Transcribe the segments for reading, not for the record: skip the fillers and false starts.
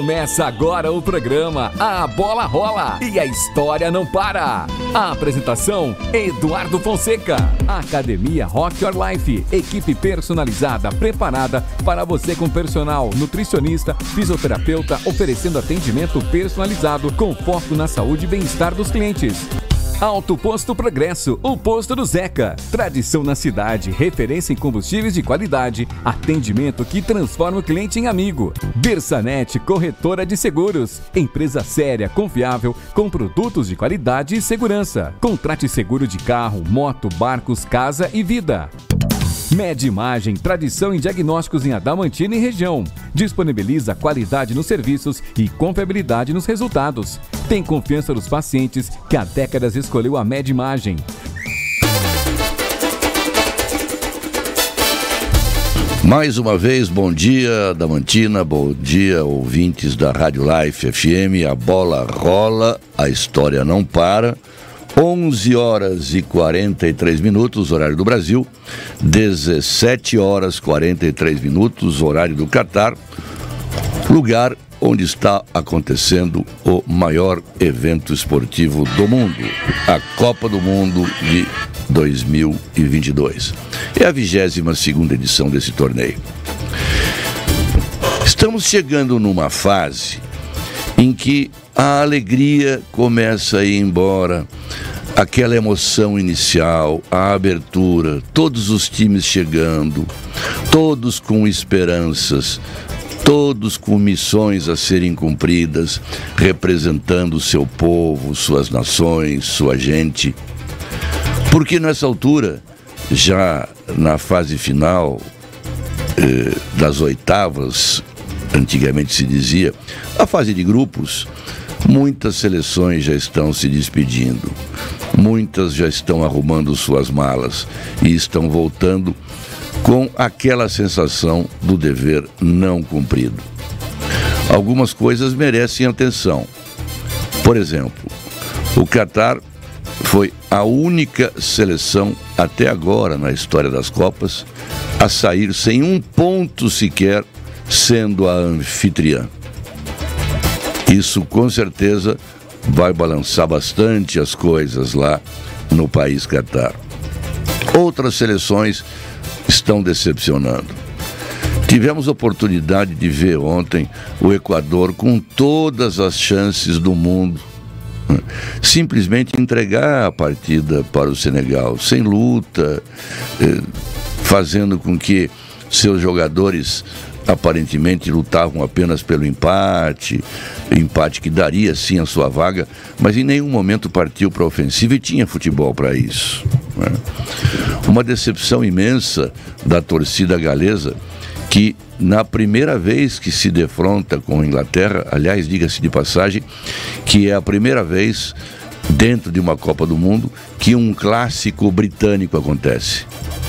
Começa agora o programa A Bola Rola e a história não para. A apresentação, Eduardo Fonseca. Academia Rock Your Life, equipe personalizada preparada para você com personal, nutricionista, fisioterapeuta, oferecendo atendimento personalizado com foco na saúde e bem-estar dos clientes. Alto Posto Progresso, o posto do Zeca. Tradição na cidade, referência em combustíveis de qualidade, atendimento que transforma o cliente em amigo. Bersanet, corretora de seguros. Empresa séria, confiável, com produtos de qualidade e segurança. Contrate seguro de carro, moto, barcos, casa e vida. Med Imagem, tradição em diagnósticos em Adamantina e região. Disponibiliza qualidade nos serviços e confiabilidade nos resultados. Tem confiança dos pacientes que há décadas escolheu a Med Imagem. Mais uma vez, bom dia, Adamantina, bom dia, ouvintes da Rádio Life FM. A bola rola, a história não para. 11 horas e 43 minutos, horário do Brasil, 17 horas e 43 minutos, horário do Catar, lugar onde está acontecendo o maior evento esportivo do mundo, a Copa do Mundo de 2022. É a 22ª edição desse torneio. Estamos chegando numa fase em que a alegria começa a ir embora, aquela emoção inicial, a abertura, todos os times chegando, todos com esperanças, todos com missões a serem cumpridas, representando o seu povo, suas nações, sua gente. Porque nessa altura, já na fase final das oitavas, antigamente se dizia, a fase de grupos, muitas seleções já estão se despedindo, muitas já estão arrumando suas malas e estão voltando com aquela sensação do dever não cumprido. Algumas coisas merecem atenção. Por exemplo, o Catar foi a única seleção até agora na história das Copas a sair sem um ponto sequer sendo a anfitriã. Isso com certeza vai balançar bastante as coisas lá no país Catar. Outras seleções estão decepcionando. Tivemos oportunidade de ver ontem o Equador com todas as chances do mundo, simplesmente entregar a partida para o Senegal, sem luta, fazendo com que seus jogadores aparentemente lutavam apenas pelo empate que daria sim a sua vaga, mas em nenhum momento partiu para a ofensiva e tinha futebol para isso, né? Uma decepção imensa da torcida galesa, que na primeira vez que se defronta com a Inglaterra, aliás, diga-se de passagem, que é a primeira vez dentro de uma Copa do Mundo que um clássico britânico acontece.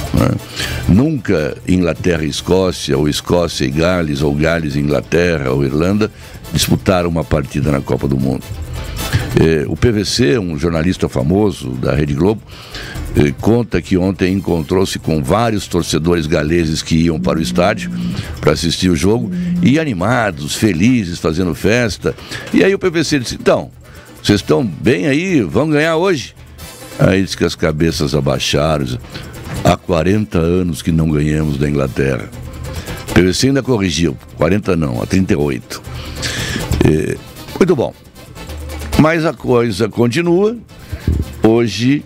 Nunca Inglaterra e Escócia, ou Escócia e Gales, ou Gales e Inglaterra, ou Irlanda, disputaram uma partida na Copa do Mundo. O PVC, um jornalista famoso da Rede Globo, conta que ontem encontrou-se com vários torcedores galeses que iam para o estádio para assistir o jogo, e animados, felizes, fazendo festa. E aí o PVC disse: então, vocês estão bem aí, vão ganhar hoje? Aí disse que as cabeças abaixaram. Há 40 anos que não ganhamos da Inglaterra. O PVC ainda corrigiu, 40 não, há 38. Muito bom. Mas a coisa continua. Hoje,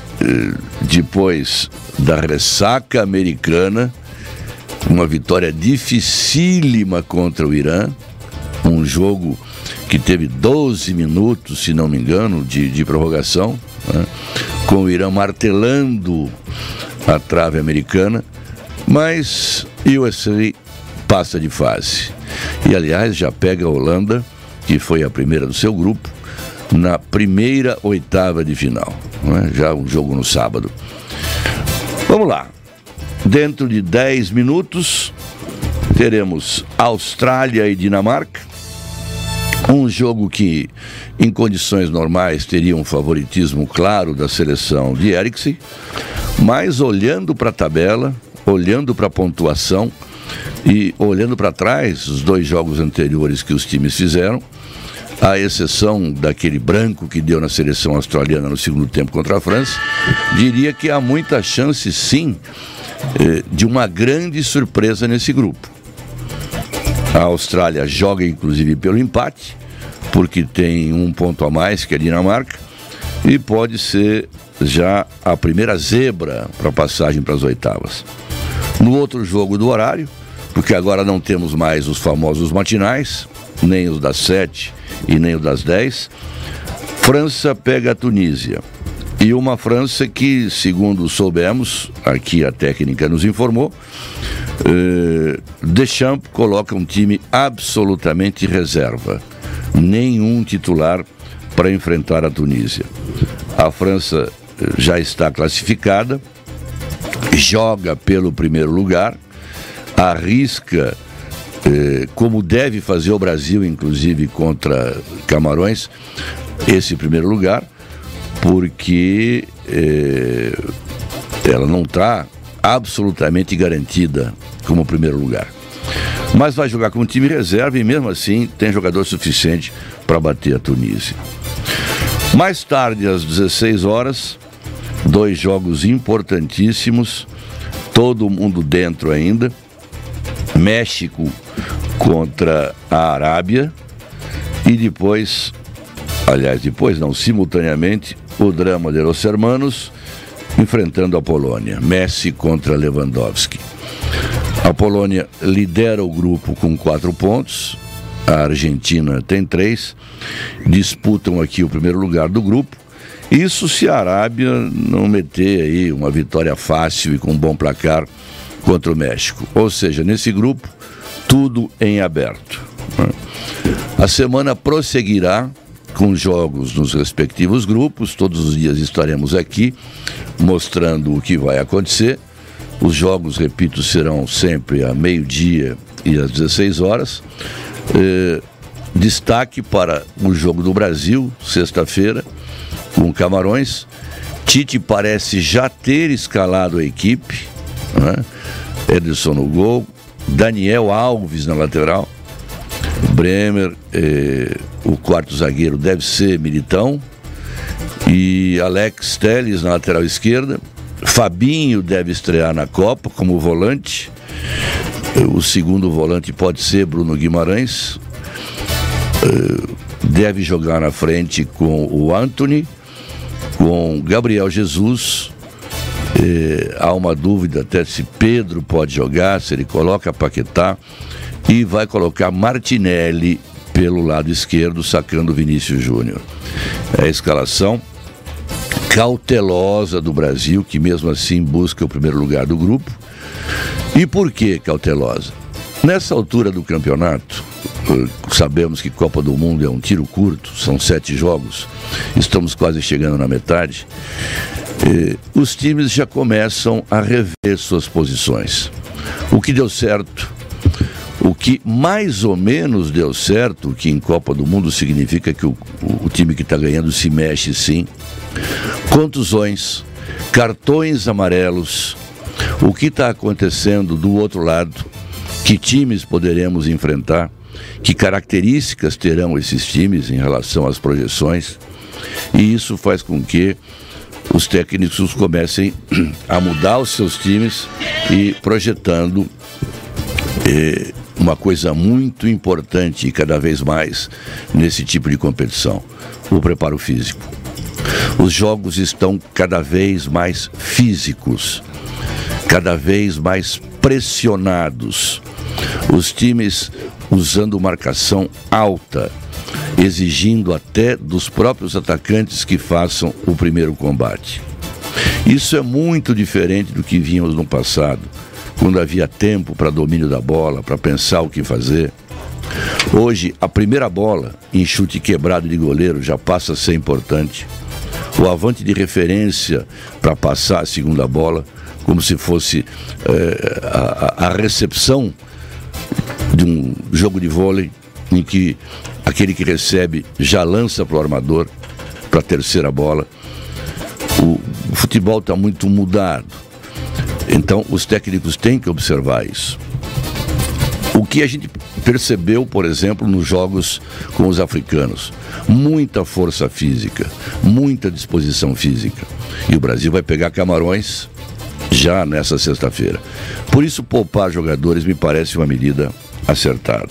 depois da ressaca americana, uma vitória dificílima contra o Irã, um jogo que teve 12 minutos, se não me engano, de prorrogação, né? Com o Irã martelando a trave americana, mas USA passa de fase. E, aliás, já pega a Holanda, que foi a primeira do seu grupo, na primeira oitava de final, né? Já um jogo no sábado. Vamos lá. Dentro de 10 minutos, teremos Austrália e Dinamarca. Um jogo que, em condições normais, teria um favoritismo claro da seleção de Eriksen, mas olhando para a tabela, olhando para a pontuação, E olhando para trás, os 2 jogos anteriores que os times fizeram, à exceção daquele branco que deu na seleção australiana no segundo tempo contra a França, diria que há muita chance, sim, de uma grande surpresa nesse grupo. A Austrália joga inclusive pelo empate, porque tem 1 ponto a mais que a Dinamarca, e pode ser já a primeira zebra para a passagem para as oitavas. No outro jogo do horário, porque agora não temos mais os famosos matinais, nem os das 7 e nem os das 10, França pega a Tunísia. E uma França que, segundo soubemos, aqui a técnica nos informou, Deschamps coloca um time absolutamente reserva. Nenhum titular para enfrentar a Tunísia. A França já está classificada, joga pelo primeiro lugar, arrisca, como deve fazer o Brasil, inclusive contra Camarões, esse primeiro lugar, porque ela não está absolutamente garantida como primeiro lugar. Mas vai jogar com um time reserva e mesmo assim tem jogador suficiente para bater a Tunísia. Mais tarde, às 16 horas, 2 jogos importantíssimos, todo mundo dentro ainda. México contra a Arábia e depois, simultaneamente, o drama de Los Hermanos enfrentando a Polônia. Messi contra Lewandowski. A Polônia lidera o grupo com 4 pontos, a Argentina tem 3, disputam aqui o primeiro lugar do grupo. Isso se a Arábia não meter aí uma vitória fácil e com um bom placar contra o México. Ou seja, nesse grupo, tudo em aberto. A semana prosseguirá com jogos nos respectivos grupos. Todos os dias estaremos aqui mostrando o que vai acontecer. Os jogos, repito, serão sempre a meio-dia e às 16 horas. Destaque para o jogo do Brasil, sexta-feira, com Camarões. Tite parece já ter escalado a equipe, né? Ederson no gol, Daniel Alves na lateral, Bremer, o quarto zagueiro deve ser Militão, e Alex Telles na lateral esquerda. Fabinho deve estrear na Copa como volante. O segundo volante pode ser Bruno Guimarães. Deve jogar na frente com o Antony, com Gabriel Jesus. Há uma dúvida até se Pedro pode jogar, se ele coloca Paquetá, e vai colocar Martinelli pelo lado esquerdo, sacando Vinícius Júnior. É a escalação cautelosa do Brasil, que mesmo assim busca o primeiro lugar do grupo. E por que cautelosa? Nessa altura do campeonato, sabemos que Copa do Mundo é um tiro curto, são 7 jogos, estamos quase chegando na metade. Os times já começam a rever suas posições. O que deu certo, o que mais ou menos deu certo, o que em Copa do Mundo significa que o time que está ganhando se mexe sim. Contusões, cartões amarelos, o que está acontecendo do outro lado, que times poderemos enfrentar, que características terão esses times em relação às projeções, e isso faz com que os técnicos comecem a mudar os seus times e projetando uma coisa muito importante e cada vez mais nesse tipo de competição: o preparo físico. Os jogos estão cada vez mais físicos, cada vez mais pressionados. Os times usando marcação alta, exigindo até dos próprios atacantes que façam o primeiro combate. Isso é muito diferente do que vínhamos no passado, quando havia tempo para domínio da bola, para pensar o que fazer. Hoje, a primeira bola em chute quebrado de goleiro já passa a ser importante. O avante de referência para passar a segunda bola, como se fosse a recepção de um jogo de vôlei, em que aquele que recebe já lança para o armador, para a terceira bola. O futebol está muito mudado. Então, os técnicos têm que observar isso. que a gente percebeu, por exemplo, nos jogos com os africanos. Muita força física, muita disposição física. E o Brasil vai pegar Camarões já nessa sexta-feira. Por isso, poupar jogadores me parece uma medida acertada.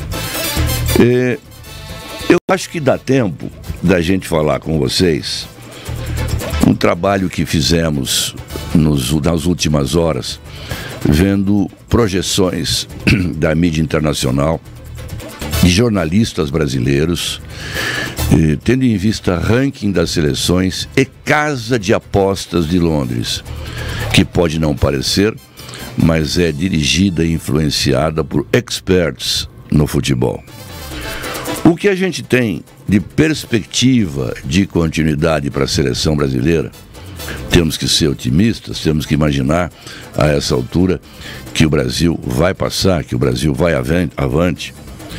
Eu acho que dá tempo da gente falar com vocês um trabalho que fizemos nas últimas horas, vendo projeções da mídia internacional, de jornalistas brasileiros, tendo em vista ranking das seleções e casa de apostas de Londres, que pode não parecer, mas é dirigida e influenciada por experts no futebol. O que a gente tem de perspectiva de continuidade para a seleção brasileira, temos que ser otimistas, temos que imaginar a essa altura que o Brasil vai passar, que o Brasil vai avante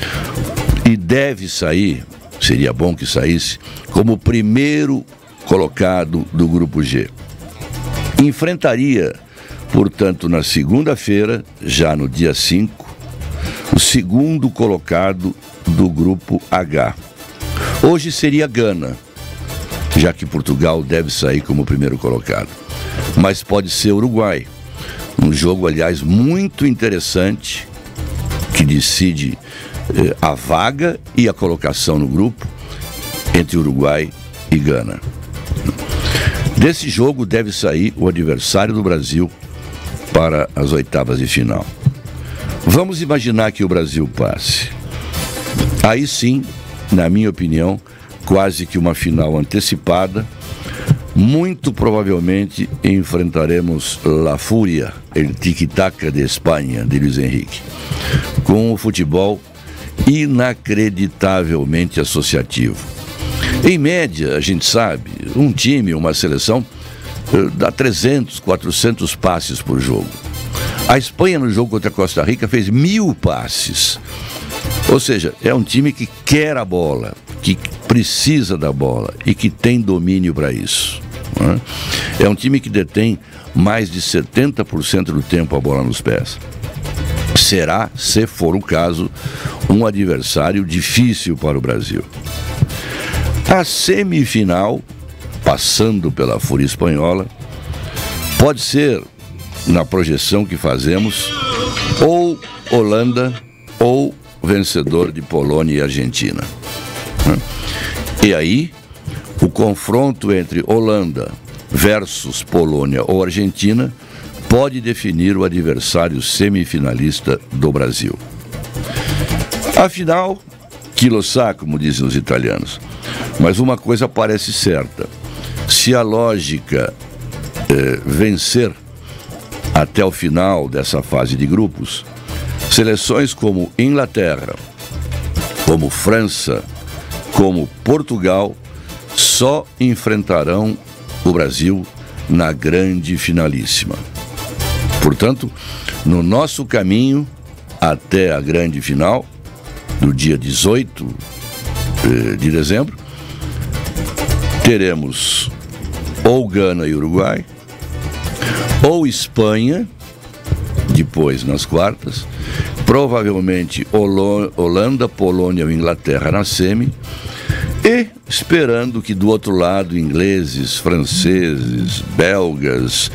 e deve sair, seria bom que saísse, como primeiro colocado do Grupo G. Enfrentaria, portanto, na segunda-feira, já no dia 5, o segundo colocado do Grupo H. Hoje seria Gana, já que Portugal deve sair como primeiro colocado. Mas pode ser Uruguai. Um jogo, aliás, muito interessante, que decide a vaga e a colocação no grupo entre Uruguai e Gana. Desse jogo deve sair o adversário do Brasil para as oitavas de final. Vamos imaginar que o Brasil passe. Aí sim, na minha opinião, quase que uma final antecipada. Muito provavelmente enfrentaremos La Fúria, el tic-tac de Espanha, de Luiz Henrique, com o futebol inacreditavelmente associativo. Em média, a gente sabe, um time, uma seleção, dá 300, 400 passes por jogo. A Espanha, no jogo contra a Costa Rica, fez 1000 passes. Ou seja, é um time que quer a bola, que precisa da bola e que tem domínio para isso. É um time que detém mais de 70% do tempo a bola nos pés. Será, se for o caso, um adversário difícil para o Brasil. A semifinal, passando pela Fúria Espanhola, pode ser, na projeção que fazemos, ou Holanda ou vencedor de Polônia e Argentina. E aí, o confronto entre Holanda versus Polônia ou Argentina pode definir o adversário semifinalista do Brasil. Afinal, chilo sa, como dizem os italianos. Mas uma coisa parece certa: se a lógica vencer até o final dessa fase de grupos, seleções como Inglaterra, como França, como Portugal, só enfrentarão o Brasil na grande finalíssima. Portanto, no nosso caminho até a grande final, do dia 18 de dezembro, teremos ou Gana e Uruguai, ou Espanha, depois nas quartas, provavelmente Holanda, Polônia ou Inglaterra na semi, e esperando que do outro lado ingleses, franceses, belgas,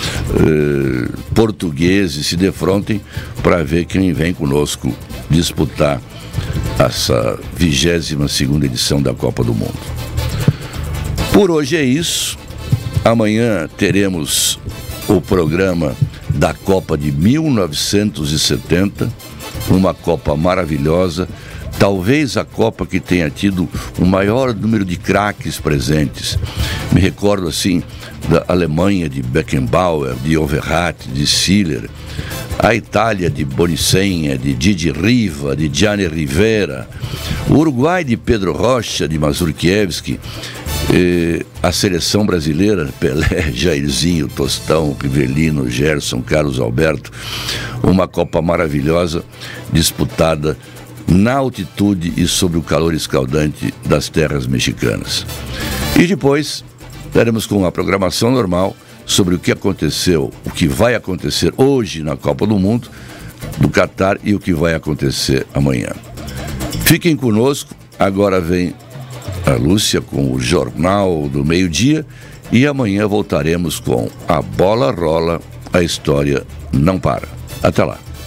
portugueses se defrontem para ver quem vem conosco disputar essa 22ª edição da Copa do Mundo. Por hoje é isso. Amanhã teremos o programa da Copa de 1970, uma Copa maravilhosa, talvez a Copa que tenha tido o maior número de craques presentes. Me recordo assim da Alemanha de Beckenbauer, de Overratt, de Siller, a Itália de Bonicenha, de Didi Riva, de Gianni Rivera, o Uruguai de Pedro Rocha, de Mazurkiewicz, a seleção brasileira, Pelé, Jairzinho, Tostão, Rivelino, Gerson, Carlos Alberto, uma Copa maravilhosa, disputada na altitude e sob o calor escaldante das terras mexicanas. E depois, estaremos com a programação normal sobre o que aconteceu, o que vai acontecer hoje na Copa do Mundo, do Catar e o que vai acontecer amanhã. Fiquem conosco, agora vem a Lúcia com o Jornal do Meio-Dia e amanhã voltaremos com A Bola Rola, a história não para. Até lá.